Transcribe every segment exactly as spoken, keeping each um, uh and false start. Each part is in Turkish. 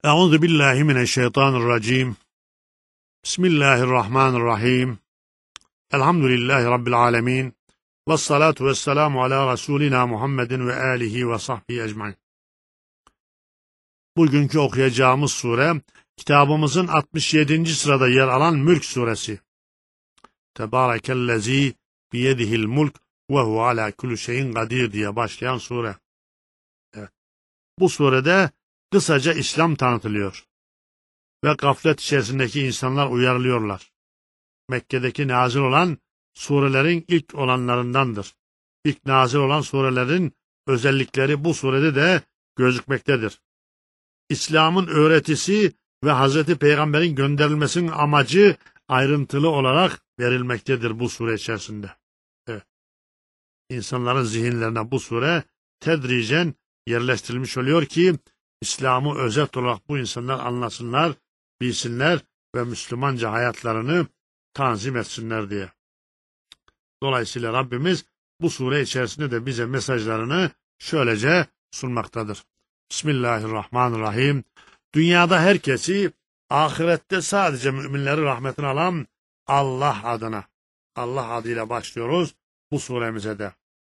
Euzu billahi mineşşeytanirracim. Bismillahirrahmanirrahim. Elhamdülillahi rabbil alamin. Ves salatu vesselamu ala Resulina Muhammedin ve alihi ve sahbihi ecmaîn. Bugünkü okuyacağımız sure kitabımızın altmış yedinci sırada yer alan Mülk suresi. Tebârekellezî biyedihil mulk ve huve alâ kulli şeyin kadir diye başlayan sure. Evet. Bu surede kısaca İslam tanıtılıyor ve gaflet içerisindeki insanlar uyarılıyorlar. Mekke'deki nazil olan surelerin ilk olanlarındandır. İlk nazil olan surelerin özellikleri bu surede de gözükmektedir. İslam'ın öğretisi ve Hazreti Peygamber'in gönderilmesinin amacı ayrıntılı olarak verilmektedir bu sure içerisinde. Evet. İnsanların zihinlerine bu sure tedricen yerleştirilmiş oluyor ki İslam'ı özet olarak bu insanlar anlasınlar, bilsinler ve Müslümanca hayatlarını tanzim etsinler diye. Dolayısıyla Rabbimiz bu sure içerisinde de bize mesajlarını şöylece sunmaktadır. Bismillahirrahmanirrahim. Dünyada herkesi, ahirette sadece müminleri rahmetine alan Allah adına, Allah adıyla başlıyoruz bu suremize de.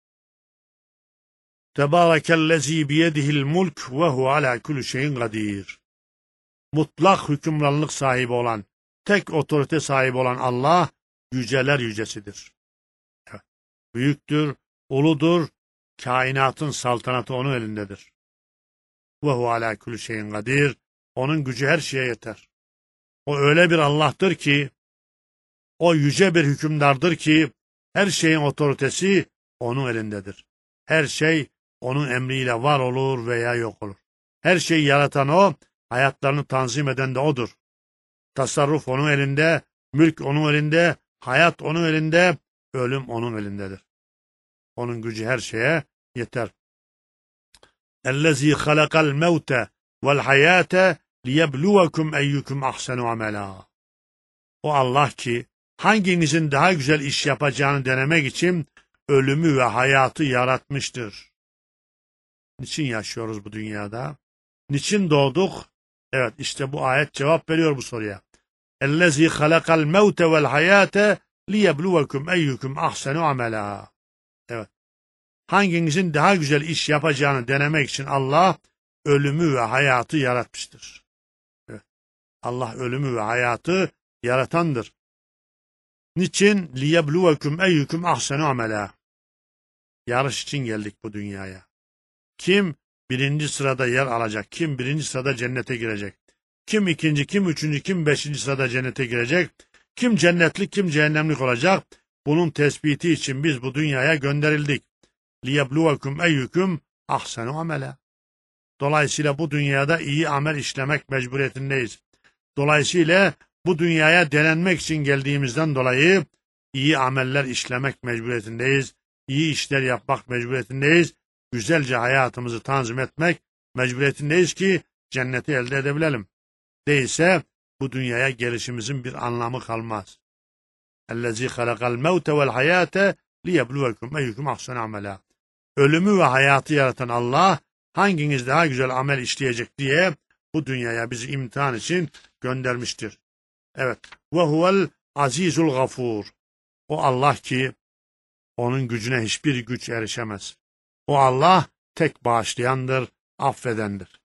Tebârekellezî biyedihil mulk ve huve alâ kulli şeyin kadir. Mutlak hükümranlık sahibi olan, tek otorite sahibi olan Allah, yüceler yücesidir. Evet. Büyüktür, uludur, kainatın saltanatı onun elindedir. Ve huve alâ kulli şeyin kadir. Onun gücü her şeye yeter. O öyle bir Allah'tır ki, o yüce bir hükümdardır ki, her şeyin otoritesi onun elindedir. Her şey onun emriyle var olur veya yok olur. Her şeyi yaratan o, hayatlarını tanzim eden de odur. Tasarruf onun elinde, mülk onun elinde, hayat onun elinde, ölüm onun elindedir. Onun gücü her şeye yeter. اَلَّذ۪ي خَلَقَ الْمَوْتَ وَالْحَيَاةَ لِيَبْلُوَكُمْ اَيُّكُمْ اَحْسَنُ عَمَلًا. O Allah ki, hanginizin daha güzel iş yapacağını denemek için ölümü ve hayatı yaratmıştır. Niçin yaşıyoruz bu dünyada? Niçin doğduk? Evet, işte bu ayet cevap veriyor bu soruya. اَلَّذ۪ي خَلَقَ الْمَوْتَ وَالْحَيَاةَ لِيَبْلُوَكُمْ اَيُّكُمْ اَحْسَنُ عَمَلًا. Evet. Hanginizin daha güzel iş yapacağını denemek için Allah ölümü ve hayatı yaratmıştır. Evet. Allah ölümü ve hayatı yaratandır. Niçin? لِيَبْلُوَكُمْ اَيُّكُمْ اَحْسَنُ عَمَلًا. Yarış için geldik bu dünyaya. Kim birinci sırada yer alacak? Kim birinci sırada cennete girecek? Kim ikinci, kim üçüncü, kim beşinci sırada cennete girecek? Kim cennetlik, kim cehennemlik olacak? Bunun tespiti için biz bu dünyaya gönderildik. لِيَبْلُوَكُمْ اَيُّكُمْ اَحْسَنُ عَمَلًا. Dolayısıyla bu dünyada iyi amel işlemek mecburiyetindeyiz. Dolayısıyla bu dünyaya denenmek için geldiğimizden dolayı iyi ameller işlemek mecburiyetindeyiz. İyi işler yapmak mecburiyetindeyiz. Güzelce hayatımızı tanzim etmek mecburiyetindeyiz ki cenneti elde edebilelim. Değilse bu dünyaya gelişimizin bir anlamı kalmaz. اَلَّذ۪ي خَلَقَ الْمَوْتَ وَالْحَيَاةَ لِيَبْلُوَكُمْ اَيُّكُمْ اَحْسَنُ عَمَلًا. Ölümü ve hayatı yaratan Allah, hanginiz daha güzel amel işleyecek diye bu dünyaya bizi imtihan için göndermiştir. Evet. وَهُوَ الْعَز۪يزُ الْغَفُورُ. O Allah ki, onun gücüne hiçbir güç erişemez. O Allah tek bağışlayandır, affedendir.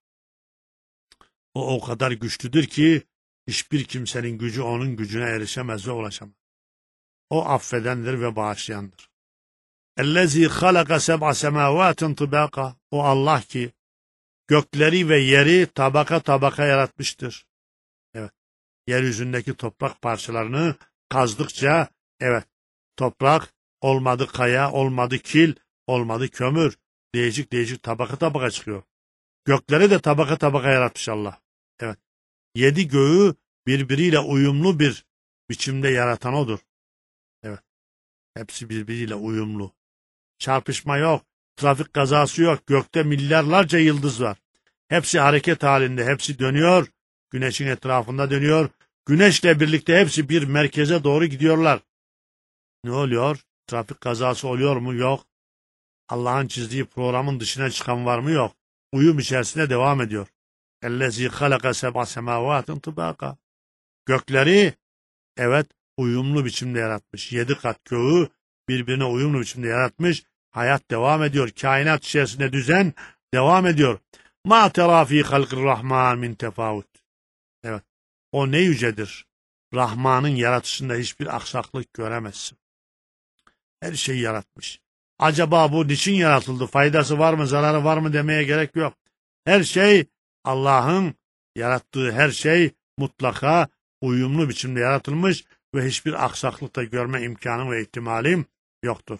O o kadar güçlüdür ki hiçbir kimsenin gücü onun gücüne erişemez ve ulaşamaz. O affedendir ve bağışlayandır. اَلَّذ۪ي خَلَقَ سَبْعَ سَمَاوَاتٍ طِبَاقًا. O Allah ki gökleri ve yeri tabaka tabaka yaratmıştır. Evet. Yeryüzündeki toprak parçalarını kazdıkça, evet, toprak olmadı kaya, olmadı kil, olmadı kömür. Değişik değişik tabaka tabaka çıkıyor. Gökleri de tabaka tabaka yaratmış Allah. Evet. Yedi göğü birbiriyle uyumlu bir biçimde yaratan odur. Evet. Hepsi birbiriyle uyumlu. Çarpışma yok. Trafik kazası yok. Gökte milyarlarca yıldız var. Hepsi hareket halinde. Hepsi dönüyor. Güneşin etrafında dönüyor. Güneşle birlikte hepsi bir merkeze doğru gidiyorlar. Ne oluyor? Trafik kazası oluyor mu? Yok. Allah'ın çizdiği programın dışına çıkan var mı? Yok. Uyum içerisinde devam ediyor. Ellezî halaka seb'a semâvâtin tıbâka. Gökleri, evet, uyumlu biçimde yaratmış. Yedi kat göğü birbirine uyumlu biçimde yaratmış. Hayat devam ediyor. Kainat içerisinde düzen devam ediyor. مَا تَرَى ف۪ي خَلْقِ الرَّحْمَانِ مِنْ تَفَاوُتٍ. Evet, o ne yücedir. Rahman'ın yaratışında hiçbir aksaklık göremezsin. Her şeyi yaratmış. Acaba bu niçin yaratıldı? Faydası var mı, zararı var mı demeye gerek yok. Her şey, Allah'ın yarattığı her şey mutlaka uyumlu biçimde yaratılmış ve hiçbir aksaklık da görme imkanım ve ihtimalim yoktur.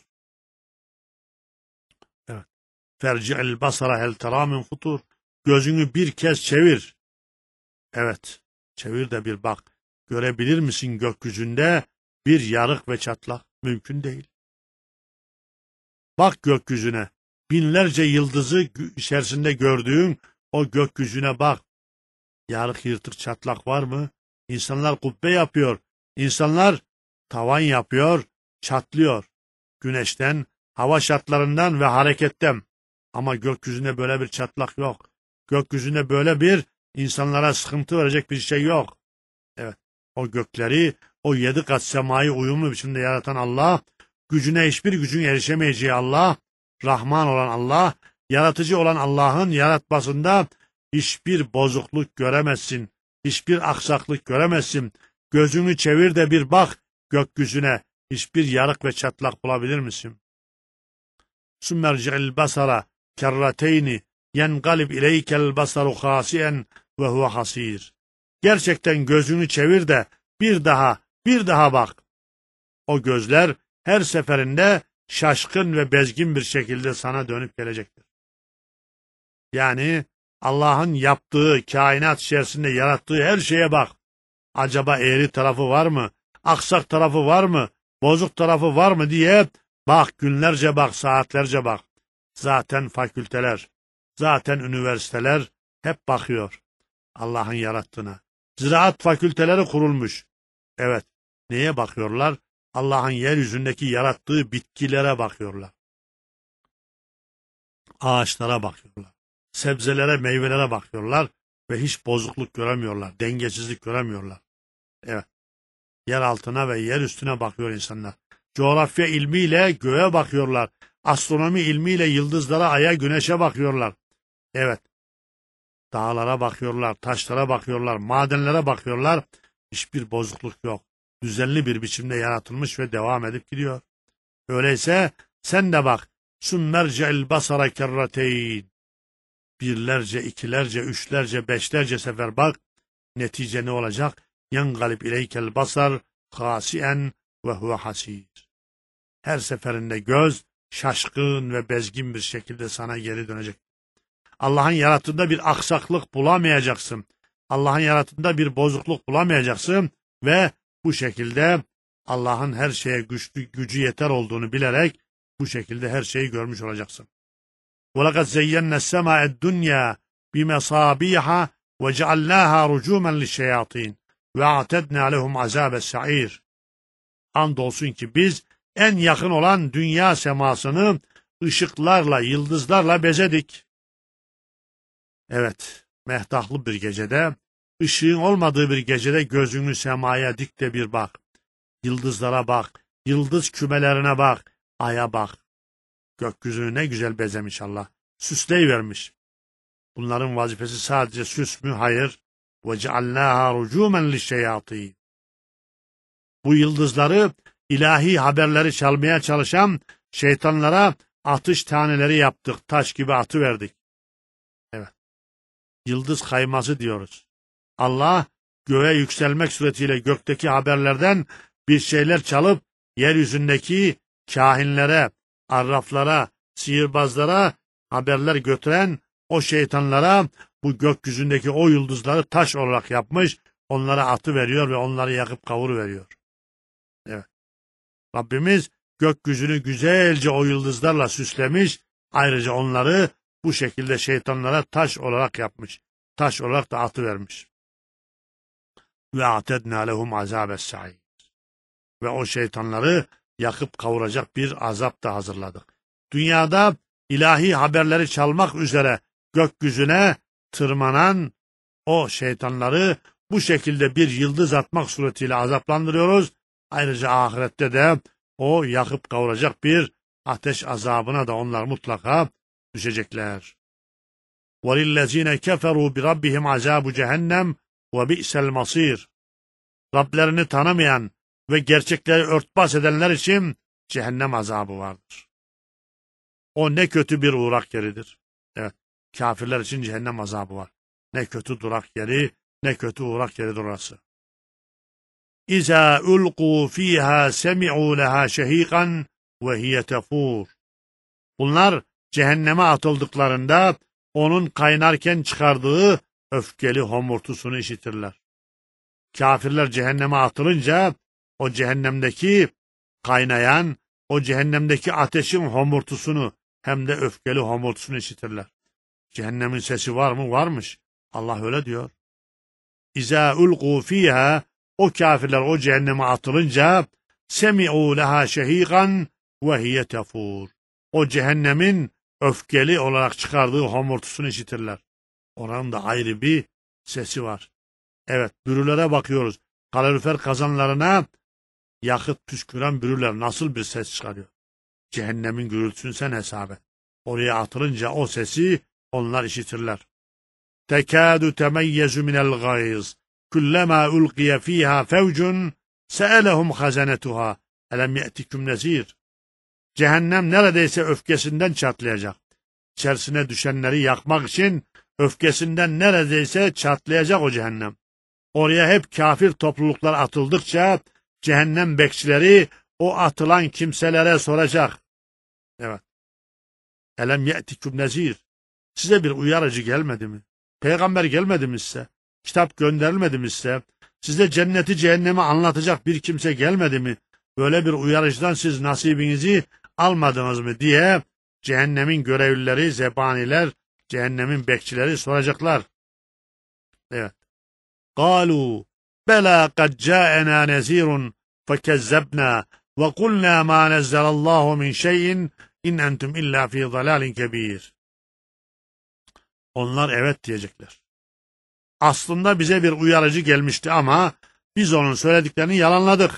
Evet. Ferci'el basara hel tera min futur. Gözünü bir kez çevir. Evet. Çevir de bir bak. Görebilir misin gökyüzünde bir yarık ve çatlak? Mümkün değil. Bak gökyüzüne. Binlerce yıldızı içerisinde gördüğün o gökyüzüne bak. Yarık, yırtık, çatlak var mı? İnsanlar kubbe yapıyor. İnsanlar tavan yapıyor, çatlıyor. Güneşten, hava şartlarından ve hareketten. Ama gökyüzünde böyle bir çatlak yok. Gökyüzünde böyle bir insanlara sıkıntı verecek bir şey yok. Evet, o gökleri, o yedi kat semayı uyumlu biçimde yaratan Allah, gücüne hiçbir gücün erişemeyeceği Allah, Rahman olan Allah, yaratıcı olan Allah'ın yaratmasında hiçbir bozukluk göremezsin, hiçbir aksaklık göremezsin. Gözünü çevir de bir bak gökyüzüne, hiçbir yarık ve çatlak bulabilir misin? Summerci'il basara kerrateyni yengalib ileykel basaru khasiyen ve huve hasir. Gerçekten gözünü çevir de bir daha, bir daha bak. O gözler her seferinde şaşkın ve bezgin bir şekilde sana dönüp gelecektir. Yani Allah'ın yaptığı, kainat içerisinde yarattığı her şeye bak. Acaba eğri tarafı var mı? Aksak tarafı var mı? Bozuk tarafı var mı diye bak, günlerce bak, saatlerce bak. Zaten fakülteler, zaten üniversiteler hep bakıyor Allah'ın yarattığına. Ziraat fakülteleri kurulmuş. Evet, neye bakıyorlar? Allah'ın yeryüzündeki yarattığı bitkilere bakıyorlar. Ağaçlara bakıyorlar. Sebzelere, meyvelere bakıyorlar ve hiç bozukluk göremiyorlar, dengesizlik göremiyorlar. Evet, yer altına ve yer üstüne bakıyor insanlar. Coğrafya ilmiyle göğe bakıyorlar. Astronomi ilmiyle yıldızlara, aya, güneşe bakıyorlar. Evet, dağlara bakıyorlar, taşlara bakıyorlar, madenlere bakıyorlar. Hiçbir bozukluk yok. Düzenli bir biçimde yaratılmış ve devam edip gidiyor. Öyleyse sen de bak. Summerce'il basara kerrateyn. Birlerce, ikilerce, üçlerce, beşlerce sefer bak. Netice ne olacak? Yengalib ileykel basar khasien ve huve hasir. Her seferinde göz şaşkın ve bezgin bir şekilde sana geri dönecek. Allah'ın yarattığında bir aksaklık bulamayacaksın. Allah'ın yarattığında bir bozukluk bulamayacaksın ve bu şekilde Allah'ın her şeye güçlü, gücü yeter olduğunu bilerek bu şekilde her şeyi görmüş olacaksın. وَلَقَدْ زَيَّنَّ السَّمَاءَ الدُّنْيَا بِمَصَابِيحَ وَجَعَلْنَاهَا رُجُومًا لِلشَّيَاطِينَ وَاَعْتَدْنَا لَهُمْ عَذَابَ السَّعِيرِ. Andolsun ki biz en yakın olan dünya semasını ışıklarla, yıldızlarla bezedik. Evet, mehtahlı bir gecede, ışığın olmadığı bir gecede gözünü semaya dik de bir bak. Yıldızlara bak, yıldız kümelerine bak, aya bak. Gökyüzünü ne güzel bezemiş Allah. Süsleyivermiş. Bunların vazifesi sadece süs mü? Hayır. وَجَعَلْنَاهَا رُجُومًا لِلشَّيَاطِينَ. Bu yıldızları, ilahi haberleri çalmaya çalışan şeytanlara atış taneleri yaptık. Taş gibi atıverdik. Evet. Yıldız kayması diyoruz. Allah göğe yükselmek suretiyle gökteki haberlerden bir şeyler çalıp yeryüzündeki kahinlere, arraflara, sihirbazlara haberler götüren o şeytanlara bu gökyüzündeki o yıldızları taş olarak yapmış, onlara atı veriyor ve onları yakıp kavuruveriyor. Evet. Rabbimiz gökyüzünü güzelce o yıldızlarla süslemiş, ayrıca onları bu şekilde şeytanlara taş olarak yapmış. Taş olarak da atı vermiş. Ve atedna lehum azabes sa'ir. Ve o şeytanları yakıp kavuracak bir azap da hazırladık. Dünyada ilahi haberleri çalmak üzere gökyüzüne tırmanan o şeytanları bu şekilde bir yıldız atmak suretiyle azaplandırıyoruz. Ayrıca ahirette de o yakıp kavuracak bir ateş azabına da onlar mutlaka düşecekler. وَلِلَّذ۪ينَ كَفَرُوا بِرَبِّهِمْ عَذَابُ cehennem وَبِئْسَ الْمَصِيرُ. Rablerini tanımayan ve gerçekleri örtbas edenler için cehennem azabı vardır. O ne kötü bir uğrak yeridir. Evet, kafirler için cehennem azabı var. Ne kötü durak yeri, ne kötü uğrak yeridir orası. İza ulqu fiha semi'u laha şehiqan ve hiye tefur. Bunlar cehenneme atıldıklarında onun kaynarken çıkardığı öfkeli homurtusunu işitirler. Kafirler cehenneme atılınca o cehennemdeki kaynayan, o cehennemdeki ateşin homurtusunu hem de öfkeli homurtusunu işitirler. Cehennemin sesi var mı? Varmış. Allah öyle diyor. İza ulqu fiha, o kafirler o cehenneme atılınca semi'u laha şehiqan ve hiye tefur. O cehennemin öfkeli olarak çıkardığı homurtusunu işitirler. Oranın da ayrı bir sesi var. Evet, bürülere bakıyoruz. Kalorifer kazanlarına yakıt püsküren bürüler nasıl bir ses çıkarıyor? Cehennemin gürültüsünü sen hesap et. Oraya atılınca o sesi onlar işitirler. Tekâdü temeyyezu minel gayz. Kullemâ ulqiye fîhâ fevcun se'elehum hazenetuhâ. Elem ye'tiküm nezîr. Cehennem neredeyse öfkesinden çatlayacak. İçerisine düşenleri yakmak için öfkesinden neredeyse çatlayacak o cehennem. Oraya hep kafir topluluklar atıldıkça cehennem bekçileri o atılan kimselere soracak. Evet. Elem ye'tiküm nezîr. Size bir uyarıcı gelmedi mi? Peygamber gelmedi mi size? Kitap gönderilmedi mi size? Size cenneti cehennemi anlatacak bir kimse gelmedi mi? Böyle bir uyarıcıdan siz nasibinizi almadınız mı diye cehennemin görevlileri, zebaniler, cehennemin bekçileri soracaklar. Evet. قالوا بلى قد جاءنا نذير فكذبنا وقلنا ما نزل الله من شيء إن أنتم إلا في ضلال كبير. Onlar evet diyecekler. Aslında bize bir uyarıcı gelmişti ama biz onun söylediklerini yalanladık.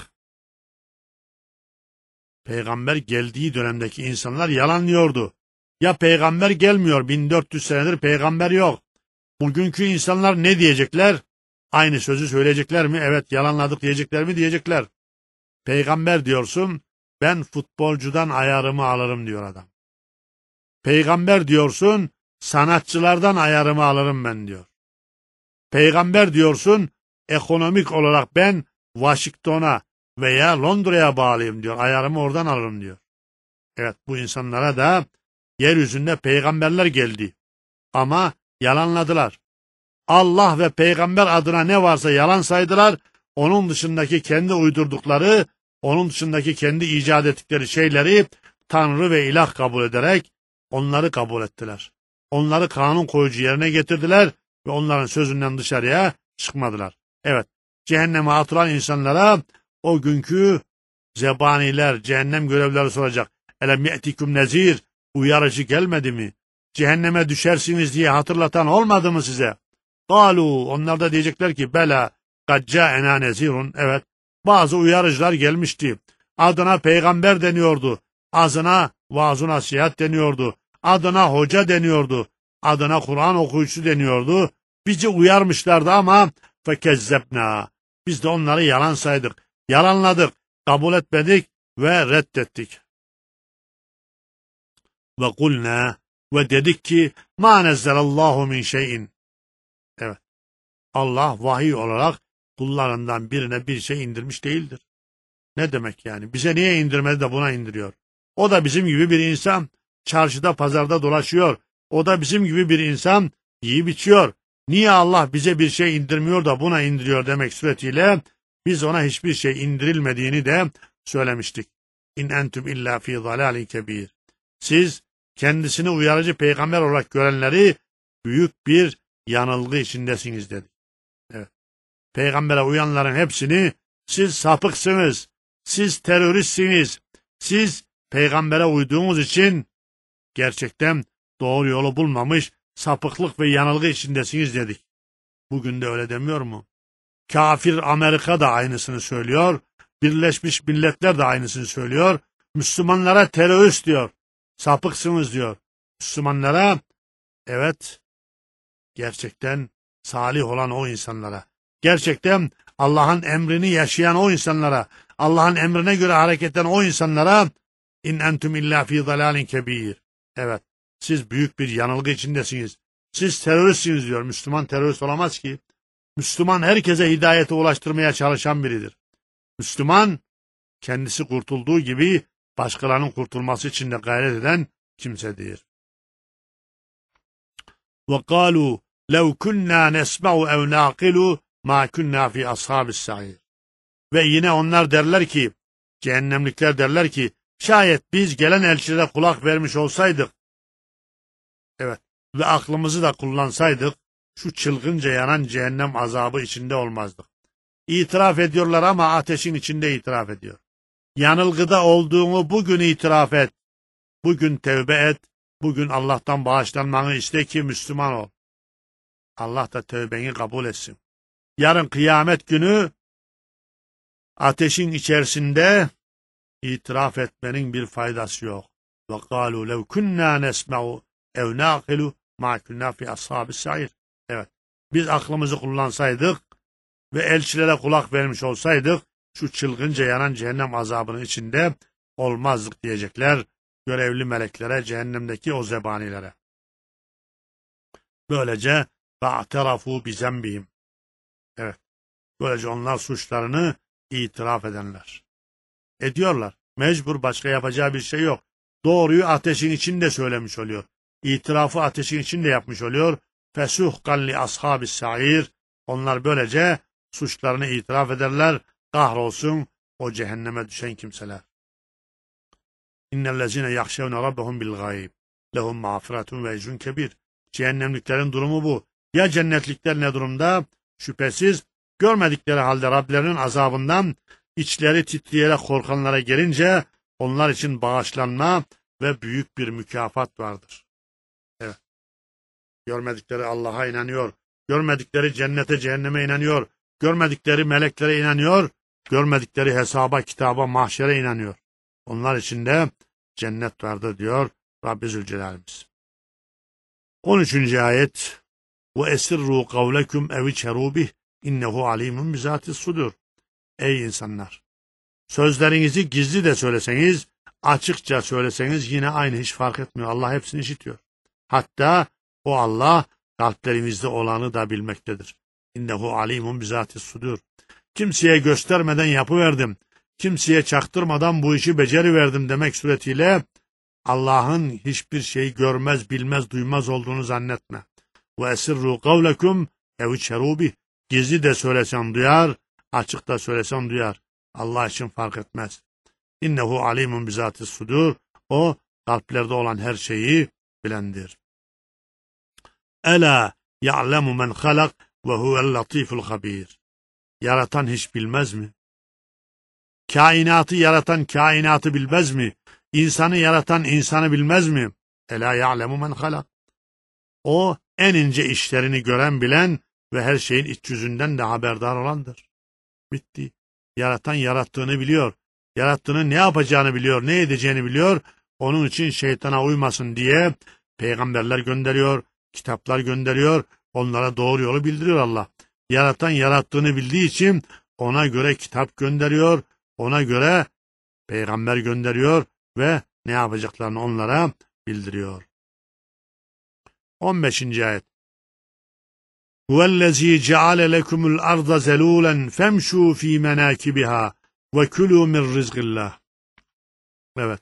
Peygamber geldiği dönemdeki insanlar yalanlıyordu. Ya peygamber gelmiyor, bin dört yüz senedir peygamber yok. Bugünkü insanlar ne diyecekler? Aynı sözü söyleyecekler mi? Evet, yalanladık diyecekler mi? Diyecekler. Peygamber diyorsun, ben futbolcudan ayarımı alırım diyor adam. Peygamber diyorsun, sanatçılardan ayarımı alırım ben diyor. Peygamber diyorsun, ekonomik olarak ben Washington'a veya Londra'ya bağlıyım diyor. Ayarımı oradan alırım diyor. Evet, bu insanlara da yeryüzünde peygamberler geldi. Ama yalanladılar. Allah ve peygamber adına ne varsa yalan saydılar. Onun dışındaki kendi uydurdukları, onun dışındaki kendi icat ettikleri şeyleri Tanrı ve ilah kabul ederek onları kabul ettiler. Onları kanun koyucu yerine getirdiler ve onların sözünden dışarıya çıkmadılar. Evet, cehenneme atılan insanlara o günkü zebaniler, cehennem görevlileri soracak. Elem ye'tiküm nezir, uyarıcı gelmedi mi? Cehenneme düşersiniz diye hatırlatan olmadı mı size? Galu, onlar da diyecekler ki bela kad ca'ena nezirun. Evet, bazı uyarıcılar gelmişti. Adına peygamber deniyordu. Adına vaaz-ı nasihat deniyordu. Adına hoca deniyordu. Adına Kur'an okuyucusu deniyordu. Bizi uyarmışlardı ama fekezzebna. Biz de onları yalan saydık. Yalanladık, kabul etmedik ve reddettik. Ve kulna, ve dedik ki ma nezzelallahu min şeyin. Evet. Allah vahiy olarak kullarından birine bir şey indirmiş değildir. Ne demek yani? Bize niye indirmedi de buna indiriyor? O da bizim gibi bir insan. Çarşıda pazarda dolaşıyor. O da bizim gibi bir insan. Yiyip içiyor. Niye Allah bize bir şey indirmiyor da buna indiriyor demek suretiyle biz ona hiçbir şey indirilmediğini de söylemiştik. İn entum illa fi zalalin kebir. Siz kendisini uyarıcı peygamber olarak görenleri büyük bir yanılgı içindesiniz dedi. Evet. Peygambere uyanların hepsini siz sapıksınız, siz teröristsiniz, siz peygambere uyduğunuz için gerçekten doğru yolu bulmamış sapıklık ve yanılgı içindesiniz dedik. Bugün de öyle demiyor mu? Kafir Amerika da aynısını söylüyor. Birleşmiş Milletler de aynısını söylüyor. Müslümanlara terörist diyor. Sapıksınız diyor. Müslümanlara, evet, gerçekten salih olan o insanlara, gerçekten Allah'ın emrini yaşayan o insanlara, Allah'ın emrine göre hareket eden o insanlara in entum illa fi dalalin kebir. Evet, siz büyük bir yanılgı içindesiniz. Siz teröristsiniz diyor. Müslüman terörist olamaz ki. Müslüman herkese hidayete ulaştırmaya çalışan biridir. Müslüman kendisi kurtulduğu gibi başkalarının kurtulması için de gayret eden kimsedir. وَقَالُوا لَوْ كُنَّا نَسْمَعُ اَوْ نَاقِلُوا مَا كُنَّا فِي أَصْحَابِ السَّعِيرِ. Ve yine onlar derler ki, cehennemlikler derler ki, şayet biz gelen elçilere kulak vermiş olsaydık, evet, ve aklımızı da kullansaydık, şu çılgınca yanan cehennem azabı içinde olmazdık. İtiraf ediyorlar ama ateşin içinde itiraf ediyor. Yanılgıda olduğunu bugün itiraf et. Bugün tevbe et. Bugün Allah'tan bağışlanmanı iste ki Müslüman ol. Allah da tövbeni kabul etsin. Yarın kıyamet günü ateşin içerisinde itiraf etmenin bir faydası yok. وَقَالُوا لَوْ كُنَّا نَسْمَعُ اَوْ نَاقِلُوا مَا كُنَّا فِي أَصْحَابِ السَّعِيرِ. Evet, biz aklımızı kullansaydık ve elçilere kulak vermiş olsaydık, şu çılgınca yanan cehennem azabının içinde olmazdık diyecekler görevli meleklere, cehennemdeki o zebanilere. Böylece فَاَعْتَرَفُوا بِزَنْبِهِمْ. Evet, böylece onlar suçlarını itiraf edenler. Ediyorlar. Mecbur, başka yapacağı bir şey yok. Doğruyu ateşin içinde söylemiş oluyor. İtirafı ateşin içinde yapmış oluyor. فَسُحْقًا لِأَصْحَابِ السَّعِيرِ. Onlar böylece suçlarını itiraf ederler. Kahrolsun o cehenneme düşen kimseler. İnnellezine yahşevne rabbehum bil gayb. Lehum mağfiretun ve ecrun kebir. Cehennemliklerin durumu bu. Ya cennetlikler ne durumda? Şüphesiz görmedikleri halde Rablerinin azabından içleri titreyerek korkanlara gelince onlar için bağışlanma ve büyük bir mükafat vardır. Evet. Görmedikleri Allah'a inanıyor. Görmedikleri cennete, cehenneme inanıyor. Görmedikleri meleklere inanıyor. Görmedikleri hesaba, kitaba, mahşere inanıyor. Onlar için de cennet vardır diyor Rabbi Zülcelal'imiz. on üçüncü ayet. وَاَسِرُّوا قَوْلَكُمْ اَوِچَرُوا بِهِ اِنَّهُ عَلِيمٌ بِذَاتِ الصُّدُورِ. Ey insanlar! Sözlerinizi gizli de söyleseniz, açıkça söyleseniz yine aynı, hiç fark etmiyor. Allah hepsini işitiyor. Hatta o Allah kalplerinizde olanı da bilmektedir. İnnehu alimun bizati sudur. Kimseye göstermeden yapıverdim, kimseye çaktırmadan bu işi beceriverdim demek suretiyle Allah'ın hiçbir şeyi görmez, bilmez, duymaz olduğunu zannetme. Ve esirru kavlekum ev içerubi. Gizli de söylesen duyar, açık da söylesen duyar. Allah için fark etmez. İnnehu alimun bizati sudur. O kalplerde olan her şeyi bilendir. Ela ya'lemu men halak ve huvel latiful habir. Yaratan hiç bilmez mi? Kainatı yaratan kainatı bilmez mi? İnsanı yaratan insanı bilmez mi? Ela ya'lemu men halak. O en ince işlerini gören, bilen ve her şeyin iç yüzünden de haberdar olandır. Bitti. Yaratan yarattığını biliyor. Yarattığının ne yapacağını biliyor, ne edeceğini biliyor. Onun için şeytana uymasın diye peygamberler gönderiyor, kitaplar gönderiyor. Onlara doğru yolu bildiriyor Allah. Yaratan yarattığını bildiği için ona göre kitap gönderiyor, ona göre peygamber gönderiyor ve ne yapacaklarını onlara bildiriyor. on beşinci ayet. Huvellezî ceale lekumul arda zelûlen femşû fî menâkibiha ve kulû min rizqillah. Evet.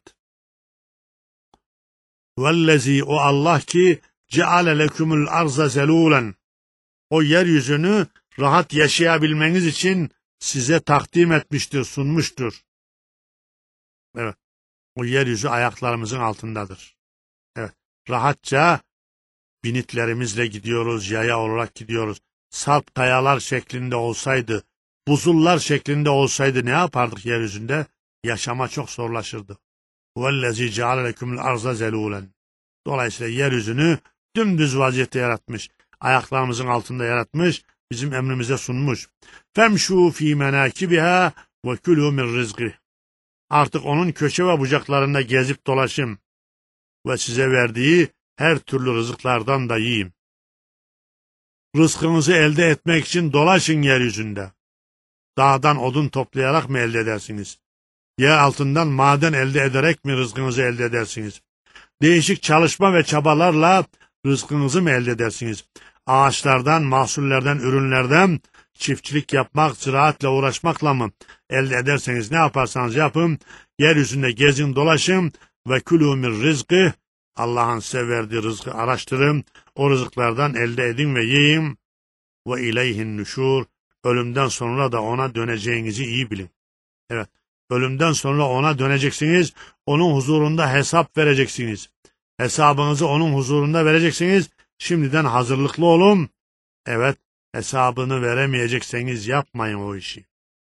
Huvellezî, o Allah ki ceale lekumul arza zelûlen. O yeryüzünü rahat yaşayabilmeniz için size takdim etmiştir, sunmuştur. Evet. O yeryüzü ayaklarımızın altındadır. Evet. Rahatça binitlerimizle gidiyoruz, yaya olarak gidiyoruz. Sarp kayalar şeklinde olsaydı, buzullar şeklinde olsaydı ne yapardık yeryüzünde? Yaşama çok zorlaşırdı. Huvellezî ceale lekumul arza zelûlen. Dolayısıyla yeryüzünü dümdüz vaziyette yaratmış, ayaklarımızın altında yaratmış bizim emrimize sunmuş. Femşu fi menakibiha ve kulu min rizqi. Artık onun köşe ve bucaklarında gezip dolaşın ve size verdiği her türlü rızıklardan da yiyin. Rızkınızı elde etmek için dolaşın yeryüzünde. Dağdan odun toplayarak mı elde edersiniz? Yer altından maden elde ederek mi rızkınızı elde edersiniz? Değişik çalışma ve çabalarla rızkınızı mı elde edersiniz? Ağaçlardan, mahsullerden, ürünlerden çiftçilik yapmak, ziraatle uğraşmakla mı elde ederseniz ne yaparsanız yapın, yeryüzünde gezin dolaşın ve külû min rizkı, Allah'ın size verdiği rızkı araştırın, o rızıklardan elde edin ve yiyin ve ileyhin nüşur, ölümden sonra da ona döneceğinizi iyi bilin. Evet, ölümden sonra ona döneceksiniz, onun huzurunda hesap vereceksiniz. Hesabınızı onun huzurunda vereceksiniz, şimdiden hazırlıklı olun. Evet, hesabını veremeyecekseniz yapmayın o işi.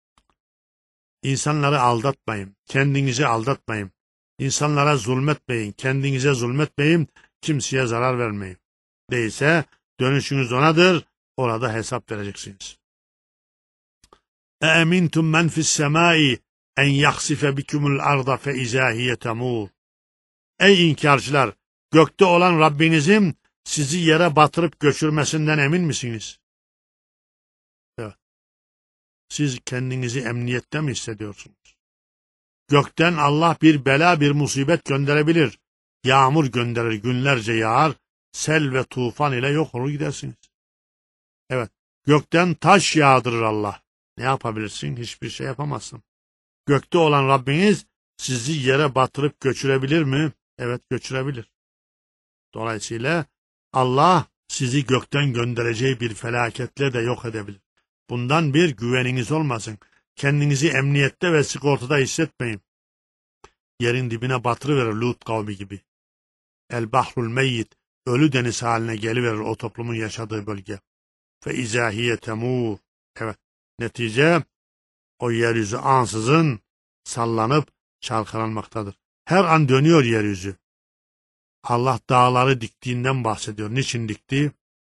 İnsanları aldatmayın, kendinizi aldatmayın. İnsanlara zulmetmeyin, kendinize zulmetmeyin, kimseye zarar vermeyin. Değilse dönüşünüz onadır, orada hesap vereceksiniz. اَاَمِنْتُمْ مَنْ فِي السَّمَاءِ اَنْ يَخْسِفَ بِكُمُ الْاَرْضَ فَاِذَا هِيَ تَمُورُ. Ey inkarcılar! Gökte olan Rabbinizin sizi yere batırıp göçürmesinden emin misiniz? Evet. Siz kendinizi emniyette mi hissediyorsunuz? Gökten Allah bir bela, bir musibet gönderebilir. Yağmur gönderir, günlerce yağar, sel ve tufan ile yok olur gidersiniz. Evet, gökten taş yağdırır Allah. Ne yapabilirsin? Hiçbir şey yapamazsın. Gökte olan Rabbiniz sizi yere batırıp göçürebilir mi? Evet, göçürebilir. Dolayısıyla Allah sizi gökten göndereceği bir felaketle de yok edebilir. Bundan bir güveniniz olmasın. Kendinizi emniyette ve sigortada hissetmeyin. Yerin dibine batırıverir Lut kavmi gibi. El bahrul meyyit, ölü deniz haline geliverir o toplumun yaşadığı bölge. Fe izahiye temur. Evet, netice o yeryüzü ansızın sallanıp çalkalanmaktadır. Her an dönüyor yeryüzü. Allah dağları diktiğinden bahsediyor. Niçin dikti?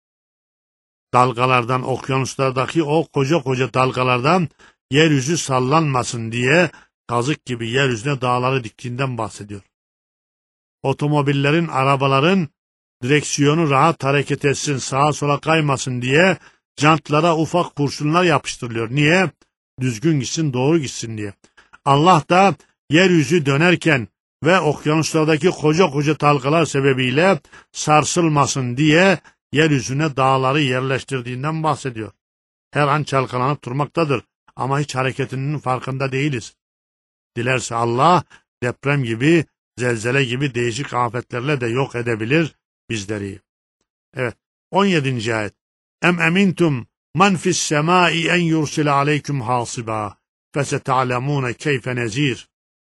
Dalgalardan, okyanuslardaki o koca koca dalgalardan yeryüzü sallanmasın diye kazık gibi yeryüzüne dağları diktiğinden bahsediyor. Otomobillerin, arabaların direksiyonu rahat hareket etsin, sağa sola kaymasın diye jantlara ufak kurşunlar yapıştırılıyor. Niye? Düzgün gitsin, doğru gitsin diye. Allah da yeryüzü dönerken ve okyanuslardaki koca koca dalgalar sebebiyle sarsılmasın diye yeryüzüne dağları yerleştirdiğinden bahsediyor. Her an çalkalanıp durmaktadır ama hiç hareketinin farkında değiliz. Dilerse Allah deprem gibi, zelzele gibi değişik afetlerle de yok edebilir bizleri. Evet, on yedinci ayet. Em emintum man fis semai en yursila aleyküm hasiba feseta'lemune keyfe nezir.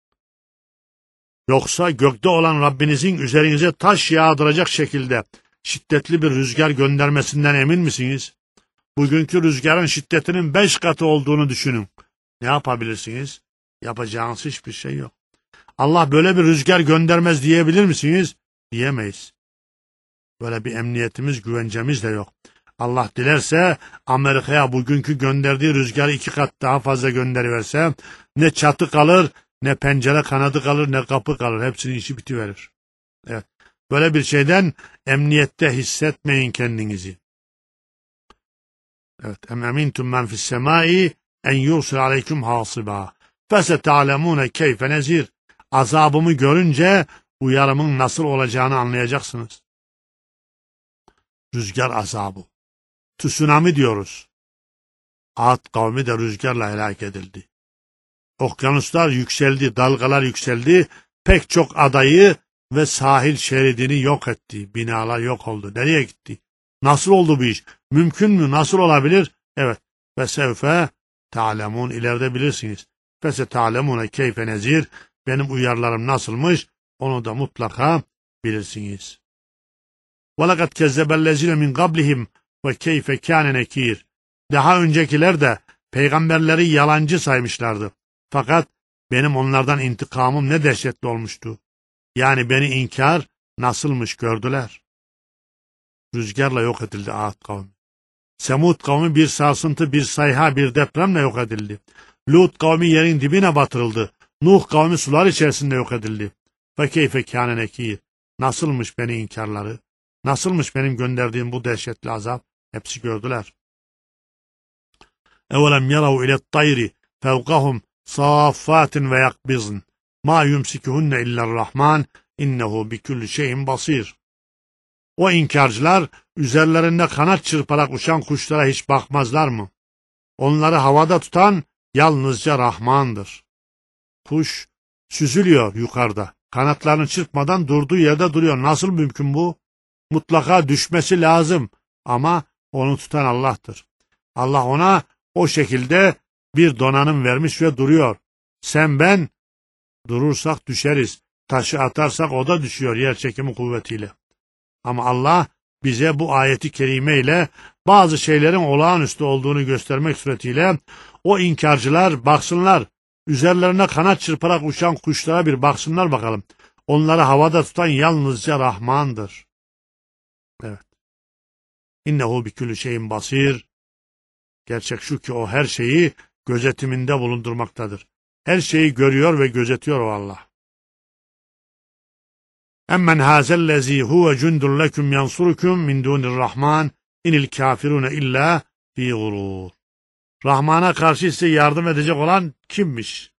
Yoksa gökte olan Rabbinizin üzerinize taş yağdıracak şekilde şiddetli bir rüzgar göndermesinden emin misiniz? Bugünkü rüzgarın şiddetinin beş katı olduğunu düşünün. Ne yapabilirsiniz? Yapacağınız hiçbir şey yok. Allah böyle bir rüzgar göndermez diyebilir misiniz? Diyemeyiz. Böyle bir emniyetimiz, güvencemiz de yok. Allah dilerse Amerika'ya bugünkü gönderdiği rüzgarı iki kat daha fazla gönderiverse ne çatı kalır, ne pencere kanadı kalır, ne kapı kalır. Hepsinin işi bitiverir. Evet. Böyle bir şeyden emniyette hissetmeyin kendinizi. Evet. Em emintum men fis semai en yursil aleyküm hasiba feseta'lemune keyfe nezir. Azabımı görünce uyarımın nasıl olacağını anlayacaksınız. Rüzgar azabı. Tsunami diyoruz. Ad kavmi de rüzgarla helak edildi. Okyanuslar yükseldi, dalgalar yükseldi, pek çok adayı ve sahil şeridini yok etti. Binalar yok oldu. Nereye gitti? Nasıl oldu bu iş? Mümkün mü? Nasıl olabilir? Evet. Ve sevfe ta'lemun, ileride bilirsiniz. Fese ta'lemune keyfe nezir. Benim uyarlarım nasılmış? Onu da mutlaka bilirsiniz. وَلَقَدْ كَذَّبَ الَّذِينَ مِنْ قَبْلِهِمْ وَكَيْفَ كَانَ نَكِيرٌ. Daha öncekiler de peygamberleri yalancı saymışlardı. Fakat benim onlardan intikamım ne dehşetli olmuştu. Yani beni inkar nasılmış gördüler. Rüzgarla yok edildi Ad kavmi. Semud kavmi bir sarsıntı, bir sayha, bir depremle yok edildi. Lut kavmi yerin dibine batırıldı. Nuh kavmi sular içerisinde yok edildi. Ve keyfe kâne nekîr. Nasılmış beni inkarları? Nasılmış benim gönderdiğim bu dehşetli azap? Hepsi gördüler. Evelem yarav ilet tayri fevkahum saffatin ve yakbizn. Ma yumsikuhunne illerrahman innehu bikulli şeyin basir. O inkarcılar üzerlerinde kanat çırparak uçan kuşlara hiç bakmazlar mı? Onları havada tutan yalnızca Rahman'dır. Kuş süzülüyor yukarıda. Kanatlarını çırpmadan durduğu yerde duruyor. Nasıl mümkün bu? Mutlaka düşmesi lazım. Ama onu tutan Allah'tır. Allah ona o şekilde bir donanım vermiş ve duruyor. Sen ben durursak düşeriz. Taşı atarsak o da düşüyor yer çekimi kuvvetiyle. Ama Allah bize bu ayeti kerime ile bazı şeylerin olağanüstü olduğunu göstermek suretiyle o inkarcılar baksınlar, üzerlerine kanat çırparak uçan kuşlara bir baksınlar bakalım. Onları havada tutan yalnızca Rahman'dır. Evet. İnnehu bikülü şeyin basir. Gerçek şu ki o her şeyi gözetiminde bulundurmaktadır. Her şeyi görüyor ve gözetiyor o Allah. Emmen hazellezî huve cundun leküm yansurukum min dûnirrahman inil kafirune illa fî gurûr. Rahman'a karşı size yardım edecek olan kimmiş?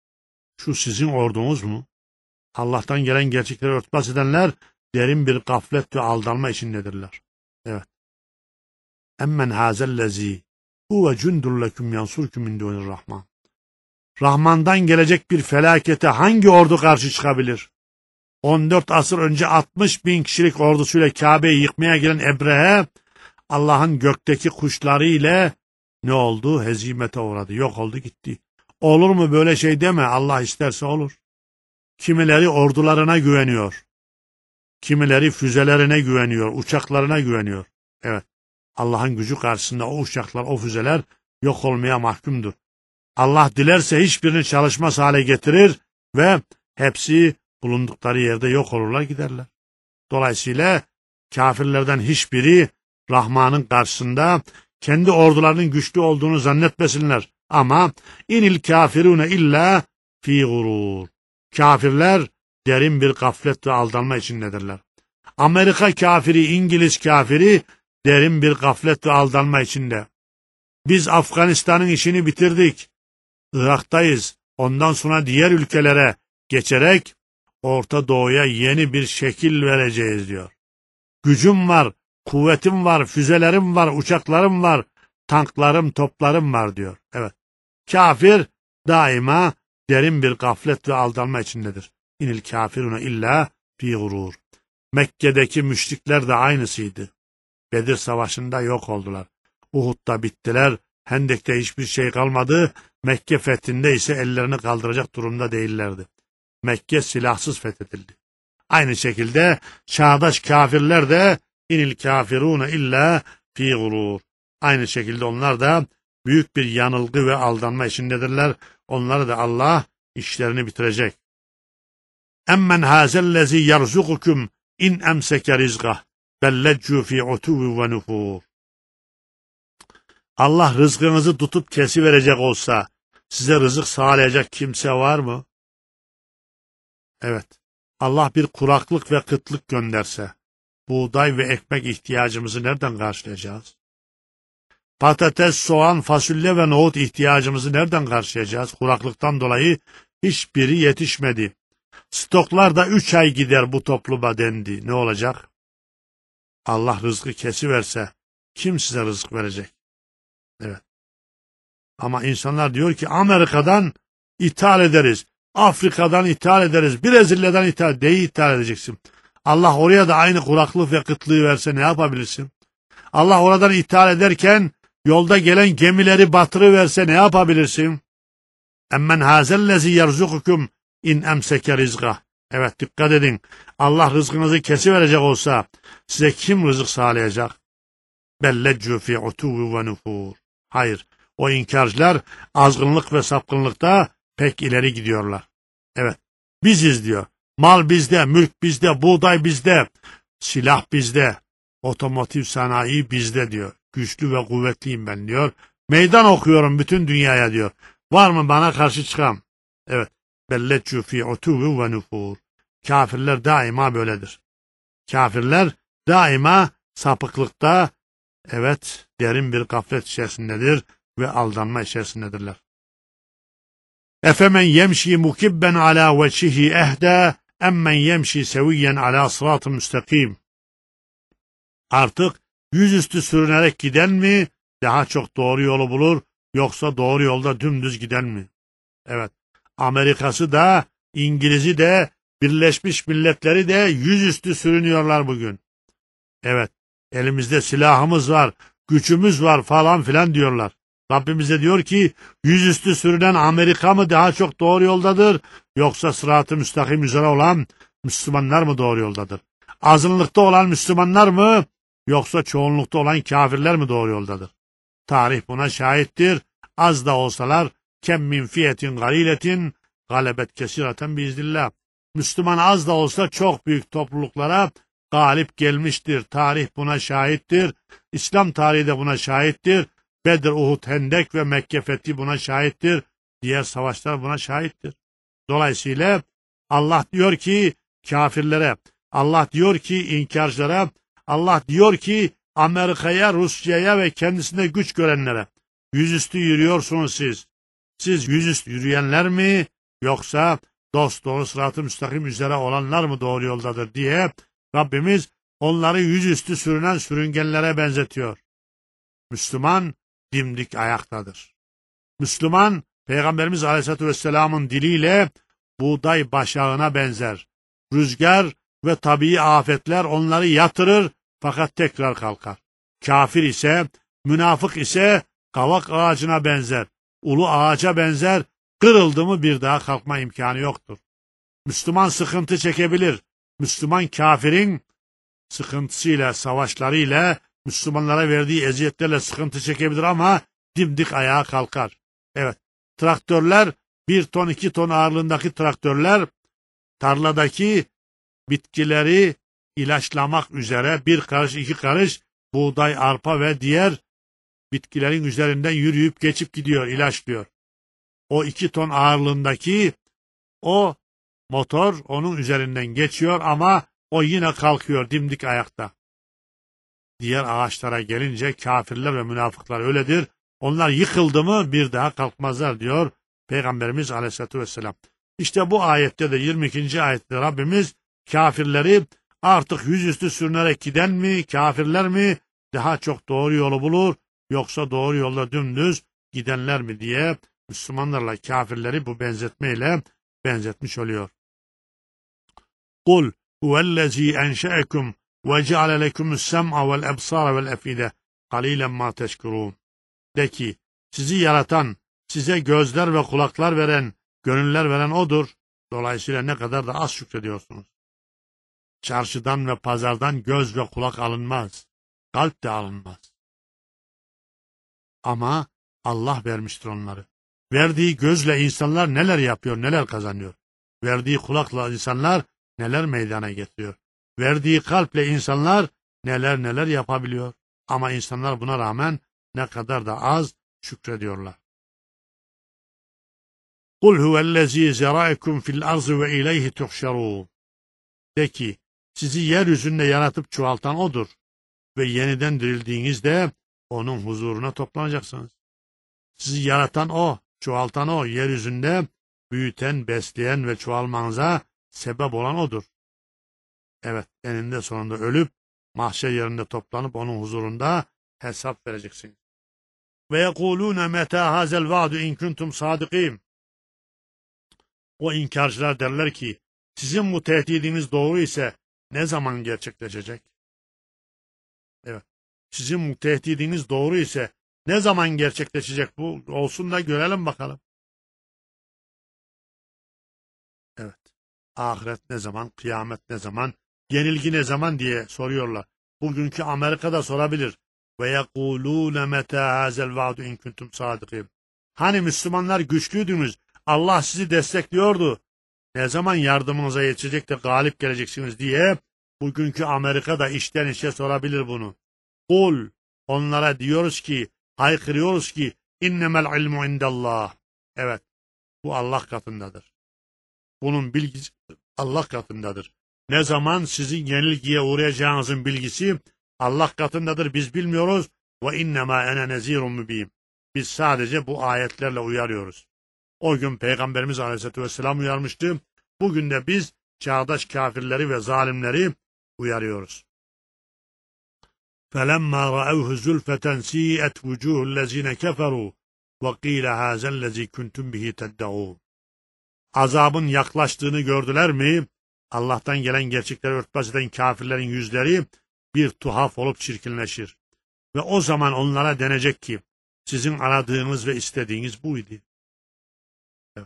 Şu sizin ordunuz mu? Allah'tan gelen gerçekleri örtbas edenler derin bir gaflet ve aldanma içindedirler. Evet. Emmen hazellezî huve cundun leküm yansurukum min dûnirrahman. Rahman'dan gelecek bir felakete hangi ordu karşı çıkabilir? on dört asır önce altmış bin kişilik ordusuyla Kabe'yi yıkmaya gelen Ebrehe, Allah'ın gökteki kuşları ile ne oldu? Hezimete uğradı, yok oldu gitti. Olur mu böyle şey deme, Allah isterse olur. Kimileri ordularına güveniyor, kimileri füzelerine güveniyor, uçaklarına güveniyor. Evet, Allah'ın gücü karşısında o uçaklar, o füzeler yok olmaya mahkumdur. Allah dilerse hiçbirini çalışmaz hale getirir ve hepsi bulundukları yerde yok olurlar giderler. Dolayısıyla kafirlerden hiçbiri Rahman'ın karşısında kendi ordularının güçlü olduğunu zannetmesinler. Ama inil kafirune illa fi gurur. Kafirler derin bir gaflet ve aldanma içindedirler. Amerika kafiri, İngiliz kafiri derin bir gaflet ve aldanma içinde. Biz Afganistan'ın işini bitirdik. Irak'tayız. Ondan sonra diğer ülkelere geçerek Orta Doğu'ya yeni bir şekil vereceğiz diyor. Gücüm var, kuvvetim var, füzelerim var, uçaklarım var, tanklarım, toplarım var diyor. Evet. Kafir daima derin bir gaflet ve aldanma içindedir. İnil kafirune illa fi gurur. Mekke'deki müşrikler de aynısıydı. Bedir Savaşı'nda yok oldular. Uhud'da bittiler. Hendek'te hiçbir şey kalmadı. Mekke fethinde ise ellerini kaldıracak durumda değillerdi. Mekke silahsız fethedildi. Aynı şekilde çağdaş kafirler de inil kafirune illa fi gurur. Aynı şekilde onlar da büyük bir yanılgı ve aldanma içindedirler. Onları da Allah işlerini bitirecek. Emmen hazellezi yerzukukum in emseke rizgah belleccu fi utuvi ve nufur. Allah rızkınızı tutup kesiverecek olsa size rızık sağlayacak kimse var mı? Evet. Allah bir kuraklık ve kıtlık gönderse buğday ve ekmek ihtiyacımızı nereden karşılayacağız? Patates, soğan, fasulye ve nohut ihtiyacımızı nereden karşılayacağız? Kuraklıktan dolayı hiçbiri yetişmedi. Stoklar da üç ay gider bu topluma dendi. Ne olacak? Allah rızkı kesiverse kim size rızık verecek? Evet. Ama insanlar diyor ki Amerika'dan ithal ederiz. Afrika'dan ithal ederiz. Brezilya'dan ithal, değil ithal edeceksin. Allah oraya da aynı kuraklık ve kıtlığı verse ne yapabilirsin? Allah oradan ithal ederken yolda gelen gemileri batırıverse ne yapabilirsin? Emmen hazellezi yerzukukum in emseke rizgah. Evet, dikkat edin. Allah rızkınızı kesiverecek olsa size kim rızık sağlayacak? Belleccu fi utuvi ve nufur. Hayır, o inkarcılar azgınlık ve sapkınlıkta pek ileri gidiyorlar. Evet, biziz diyor. Mal bizde, mülk bizde, buğday bizde, silah bizde, otomotiv sanayi bizde diyor. güçlü ve kuvvetliyim ben diyor. Meydan okuyorum bütün dünyaya diyor. Var mı bana karşı çıkan? Evet. Belleccu fi utuvi ve nufur. Kafirler daima böyledir. Kafirler daima sapıklıkta, evet, derin bir gaflet içerisindedir ve aldanma içerisindedirler. Efemen yemşi mukibben ala veçhihi ehda emmen yemşi seviyen ala sırat-ı müstakim. Artık yüzüstü sürünerek giden mi daha çok doğru yolu bulur, yoksa doğru yolda dümdüz giden mi? Evet, Amerika'sı da, İngiliz'i de, Birleşmiş Milletleri de yüzüstü sürünüyorlar bugün. Evet, elimizde silahımız var, gücümüz var falan filan diyorlar. Rabbimiz de diyor ki, yüzüstü sürünen Amerika mı daha çok doğru yoldadır, yoksa sırat-ı müstakim üzere olan Müslümanlar mı doğru yoldadır? Azınlıkta olan Müslümanlar mı, yoksa çoğunlukta olan kafirler mi doğru yoldadır? Tarih buna şahittir. Az da olsalar, kem min fiyetin galiletin galebet kesireten biiznillah. Müslüman az da olsa çok büyük topluluklara galip gelmiştir. Tarih buna şahittir. İslam tarihi de buna şahittir. Bedir, Uhud, Hendek ve Mekke fethi buna şahittir. Diğer savaşlar buna şahittir. Dolayısıyla Allah diyor ki kafirlere, Allah diyor ki inkarcılara, Allah diyor ki Amerika'ya, Rusya'ya ve kendisine güç görenlere, yüzüstü yürüyorsunuz siz. Siz yüzüstü yürüyenler mi, yoksa dosdoğru sırat-ı müstakim üzere olanlar mı doğru yoldadır diye Rabbimiz onları yüzüstü sürünen sürüngenlere benzetiyor. Müslüman dimdik ayaktadır. Müslüman, Peygamberimiz Aleyhisselatü Vesselam'ın diliyle buğday başağına benzer. Rüzgar ve tabii afetler onları yatırır fakat tekrar kalkar. Kafir ise, münafık ise kavak ağacına benzer. Ulu ağaca benzer, kırıldı mı bir daha kalkma imkanı yoktur. Müslüman sıkıntı çekebilir. Müslüman kafirin sıkıntısıyla, savaşlarıyla, Müslümanlara verdiği eziyetlerle sıkıntı çekebilir ama dimdik ayağa kalkar. Evet, traktörler, bir ton iki ton ağırlığındaki traktörler tarladaki bitkileri ilaçlamak üzere bir karış iki karış buğday, arpa ve diğer bitkilerin üzerinden yürüyüp geçip gidiyor, ilaçlıyor. O iki ton ağırlığındaki o motor onun üzerinden geçiyor ama o yine kalkıyor dimdik ayakta. Diğer ağaçlara gelince kafirler ve münafıklar öyledir. Onlar yıkıldı mı bir daha kalkmazlar diyor Peygamberimiz Aleyhisselatü Vesselam. İşte bu ayette de yirmi ikinci ayette Rabbimiz kafirleri artık yüzüstü sürünerek giden mi, kafirler mi daha çok doğru yolu bulur, yoksa doğru yolda dümdüz gidenler mi diye Müslümanlarla kafirleri bu benzetmeyle benzetmiş oluyor. Kul huvellezî enşe'ekum ve ceale lekumu's-sem'a vel-ebsâra vel-ef'ide qalîlen mâ teşkurûn. De ki, sizi yaratan, size gözler ve kulaklar veren, gönüller veren O'dur. Dolayısıyla ne kadar da az şükrediyorsunuz. Çarşıdan ve pazardan göz ve kulak alınmaz. Kalp de alınmaz. Ama Allah vermiştir onları. Verdiği gözle insanlar neler yapıyor, neler kazanıyor. Verdiği kulakla insanlar neler meydana getiriyor. Verdiği kalple insanlar neler neler yapabiliyor. Ama insanlar buna rağmen ne kadar da az şükrediyorlar. Kul huvellezî zerâekum fil ardı ve ileyhi tuhşerûn. De ki, sizi yeryüzünde yaratıp çoğaltan O'dur ve yeniden dirildiğinizde O'nun huzuruna toplanacaksınız. Sizi yaratan O, çoğaltan O, yeryüzünde büyüten, besleyen ve çoğalmanıza sebep olan O'dur. Evet, eninde sonunda ölüp mahşer yerinde toplanıp O'nun huzurunda hesap vereceksiniz. Ve yekulûne metâ hâzel va'du in kuntum sâdıkîn. O inkarcılar derler ki, sizin bu tehdidiniz doğru ise ne zaman gerçekleşecek? Evet, sizin bu tehdidiniz doğru ise ne zaman gerçekleşecek bu? Olsun da görelim bakalım. Evet, ahiret ne zaman, kıyamet ne zaman, yenilgi ne zaman diye soruyorlar. Bugünkü Amerika'da sorabilir. Ve yekulûne metâ hâzel va'du in kuntum sâdıkîn. Hani Müslümanlar güçlüydünüz, Allah sizi destekliyordu. Ne zaman yardımınıza yetişecek de galip geleceksiniz diye bugünkü Amerika'da işten işe sorabilir bunu. Kul, Onlara diyoruz ki, haykırıyoruz ki, innemel ilmu indallah. Evet, bu Allah katındadır. Bunun bilgisi Allah katındadır. Ne zaman sizin yenilgiye uğrayacağınızın bilgisi Allah katındadır, biz bilmiyoruz. Ve innema ene nezirun mübin. Biz sadece bu ayetlerle uyarıyoruz. O gün Peygamberimiz Aleyhisselatü Vesselam uyarmıştı. Bugün de biz çağdaş kafirleri ve zalimleri uyarıyoruz. فَلَمَّا رَأَوْهُ زُلْفَةً سِيئَتْ وُجُوهُ الَّذ۪ينَ كَفَرُوا وَقِيلَ هَذَا الَّذ۪ي كُنْتُمْ بِهِ تَدَّعُونَ. Azabın yaklaştığını gördüler mi? Allah'tan gelen gerçekleri örtbas eden kafirlerin yüzleri bir tuhaf olup çirkinleşir. Ve o zaman onlara denecek ki, sizin aradığınız ve istediğiniz buydu. Evet.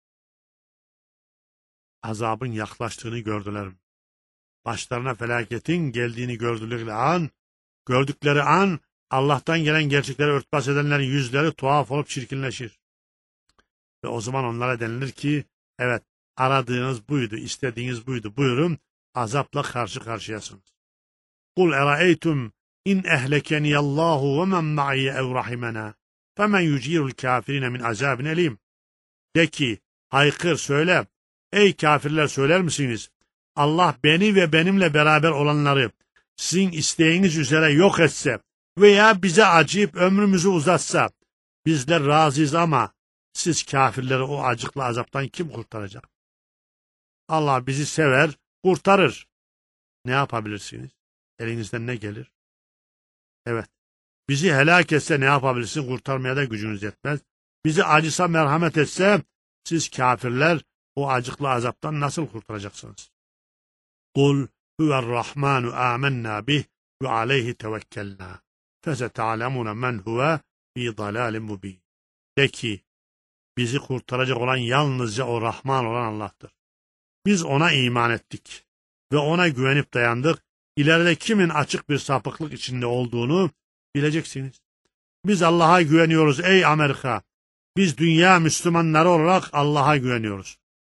Azabın yaklaştığını gördüler mi? Başlarına felaketin geldiğini gördükleri an, gördükleri an Allah'tan gelen gerçekleri örtbas edenlerin yüzleri tuhaf olup çirkinleşir. Ve o zaman onlara denilir ki, evet, aradığınız buydu, istediğiniz buydu. Buyurun, azapla karşı karşıyasınız. Kul eraeytum in ehlekeniyallahu ve men ma'iye ev rahimena femen yucirul kafirine min azabin elim. De ki, haykır, söyle, ey kafirler, söyler misiniz? Allah beni ve benimle beraber olanları sizin isteğiniz üzere yok etse veya bize acıyıp ömrümüzü uzatsa, bizler razıyız ama siz kafirleri o acıklı azaptan kim kurtaracak? Allah bizi sever, kurtarır. Ne yapabilirsiniz? Elinizden ne gelir? Evet. Bizi helak etse ne yapabilirsin? Kurtarmaya da gücünüz yetmez. Bizi acısa, merhamet etse, siz kafirler o acıklı azaptan nasıl kurtaracaksınız? Kul huve'r-Rahmanu âmennâ bih ve aleyhi tevekkelnâ. Feseta'lemûne men huve fî dalâlim mubîn. De ki, bizi kurtaracak olan yalnızca o Rahman olan Allah'tır. Biz ona iman ettik ve ona güvenip dayandık. İleride kimin açık bir sapıklık içinde olduğunu bileceksiniz. Biz Allah'a güveniyoruz ey Amerika. Biz dünya Müslümanları olarak Allah'a güveniyoruz.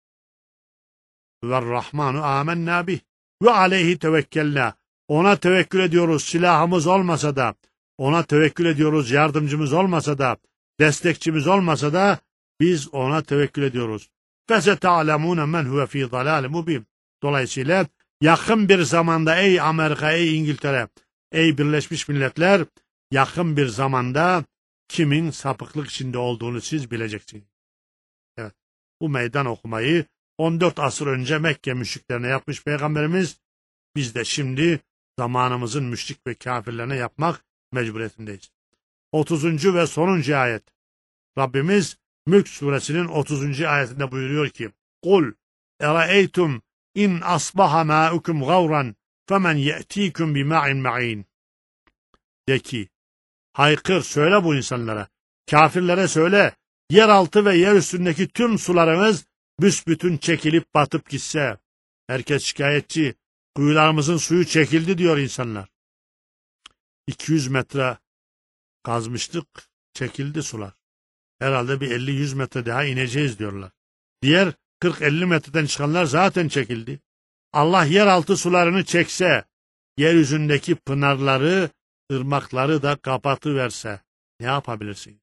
Ve'r-Rahmanu âmennâ bih ve aleyhi tevekkelnâ. Ona tevekkül ediyoruz, silahımız olmasa da, ona tevekkül ediyoruz, yardımcımız olmasa da, destekçimiz olmasa da, biz ona tevekkül ediyoruz. فَسَتَعْلَمُونَ مَنْ هُوَ ف۪ي ضَلَالٍ مُب۪ينٍ. Dolayısıyla yakın bir zamanda ey Amerika, ey İngiltere, ey Birleşmiş Milletler, yakın bir zamanda kimin sapıklık içinde olduğunu siz bileceksiniz. Evet, bu meydan okumayı on dört asır önce Mekke müşriklerine yapmış Peygamberimiz, biz de şimdi zamanımızın müşrik ve kafirlerine yapmak mecburiyetindeyiz. otuzuncu ve sonuncu ayet. Rabbimiz Mülk suresinin otuzuncu ayetinde buyuruyor ki, Kul eraeytum in asbaha ma'ukum gavran femen ye'tikum bima'in ma'in. De ki, haykır, söyle bu insanlara, kafirlere söyle, yeraltı ve yer üstündeki tüm sularımız büsbütün çekilip batıp gitse. Herkes şikayetçi, kuyularımızın suyu çekildi diyor insanlar. iki yüz metre kazmıştık, çekildi sular. Herhalde bir elli yüz metre daha ineceğiz diyorlar. Diğer kırk elli metreden çıkanlar zaten çekildi. Allah yeraltı sularını çekse, yeryüzündeki pınarları, ırmakları da kapatıverse ne yapabilirsin?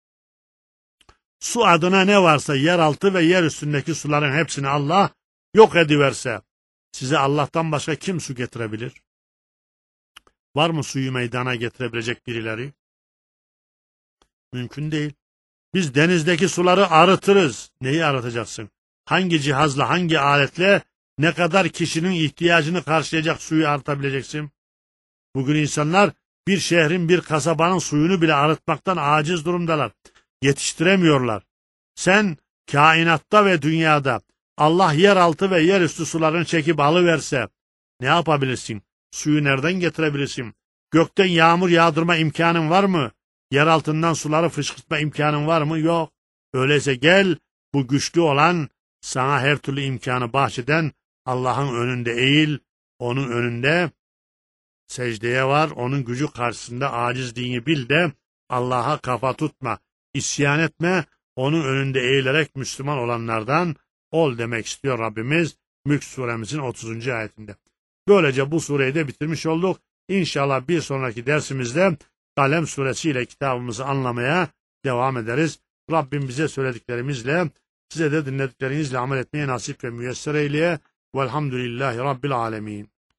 Su adına ne varsa yeraltı ve yer üstündeki suların hepsini Allah yok ediverse, size Allah'tan başka kim su getirebilir? Var mı suyu meydana getirebilecek birileri? Mümkün değil. Biz denizdeki suları arıtırız. Neyi arıtacaksın? Hangi cihazla, hangi aletle, ne kadar kişinin ihtiyacını karşılayacak suyu arıtabileceksin? Bugün insanlar bir şehrin, bir kasabanın suyunu bile arıtmaktan aciz durumdalar. Yetiştiremiyorlar. Sen kainatta ve dünyada Allah yeraltı ve yerüstü sularını çekip alıverse ne yapabilirsin? Suyu nereden getirebilirsin? Gökten yağmur yağdırma imkanın var mı? Yer altından suları fışkırtma imkanın var mı? Yok. Öyleyse gel, bu güçlü olan, sana her türlü imkanı bahşeden Allah'ın önünde eğil, onun önünde secdeye var, onun gücü karşısında acizliğini bil de Allah'a kafa tutma, isyan etme, onun önünde eğilerek Müslüman olanlardan ol demek istiyor Rabbimiz Mülk suremizin otuzuncu ayetinde. Böylece bu sureyi de bitirmiş olduk. İnşallah bir sonraki dersimizde Kalem suresiyle kitabımızı anlamaya devam ederiz. Rabbim bize söylediklerimizle, size de dinlediklerinizle amel etmeye nasip ve müyesser eyleye. Velhamdülillahi Rabbil alemin.